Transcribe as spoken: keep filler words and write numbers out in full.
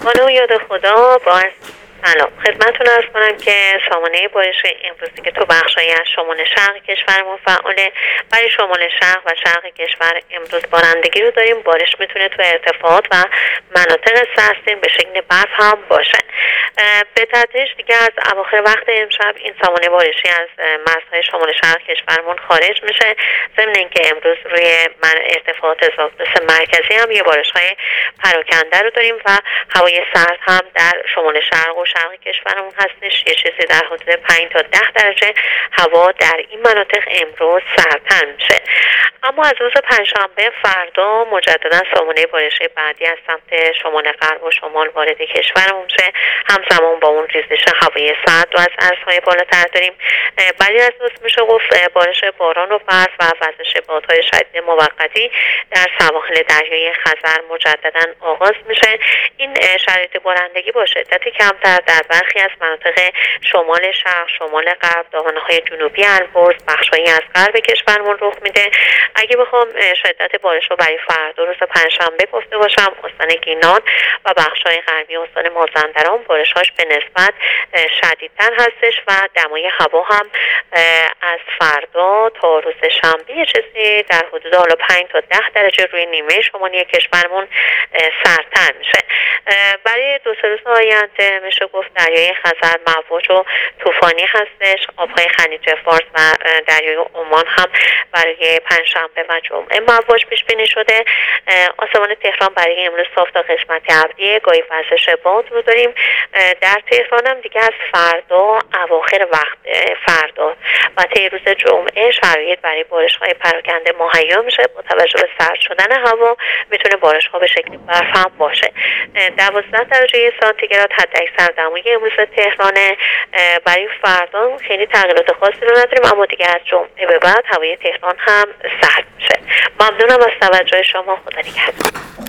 خانم یاد خدا با سلام خدمتتون عرض کنم که سامانه بارش امروزی که تو بخشایی از شمال شرق کشورمون فعاله. برای شمال شرق و شرق کشور امروز بارندگی رو داریم. بارش میتونه تو ارتفاعات و مناطق سرسیم به شکل برف هم باشه. به تدریج دیگه از اواخر وقت امشب این سامانه بارشی از مرزهای شمال شرق کشورمون خارج میشه. ضمن اینکه امروز روی ارتفاعات اضافه مرکزی هم یه بارش‌های پراکنده رو داریم و هوای سرد هم در شمال شرق و شرق کشورمون هستش. یه چیزی در حدود پنج تا ده درجه هوا در این مناطق امروز سردتر میشه. اما از روز پنجشنبه فردا مجددا سامانه بارشی بعدی از سمت شمال غرب و شمال وارد کشورمون میشه. همزمان با اون ریزش هوای سرد رو از ارزهای بالاتر داریم. بعدی از روز میشه گفت بارش باران و برف و وزش بادهای شدید موقتی در سواحل دریای خزر مجددا آغاز میشه. این شرایط بارندگی با شدت کمتر در برخی از مناطق شمال شرق، شمال غرب، دامنه‌های جنوبی البرز، بخش‌هایی از غرب کشورمون رخ میده. اگه بخوام شدت بارش رو برای فردا روز پنجشنبه گفته باشم، استان گیلان و بخش‌های غربی استان مازندران بارش‌هاش به نسبت شدیدتر هستش و دمای هوا هم از فردا تا روز شنبه یه چیزی در حدود حالا پنج تا ده درجه روی نیمه شمالی کشورمون سردتر میشه. برای دو سه روز آینده میشه گفت دریای خزر مواج و طوفانی هستش. آبهای خلیج فارس و دریای عمان هم برای پنجشنبه و جمعه مواج پیش بینی شده. آسمان تهران برای امروز صاف تا قسمت ابری، گاهی وزش باد رو داریم. در تهران هم دیگه از فردا اواخر وقت فردا و طی روز جمعه شرایط برای بارش‌های پراکنده مهیا میشه. با توجه به سرد شدن هوا میتونه بارش‌ها به شکل برف هم باشه. دوازده درجه سانتیگراد حد اکثر دمای امروز تهران. برای فردا خیلی تغییرات خاصی رو نداریم، اما دیگه از جمعه به بعد هوای تهران هم سرد میشه. ممنونم از توجه شما. خدا نگهدار.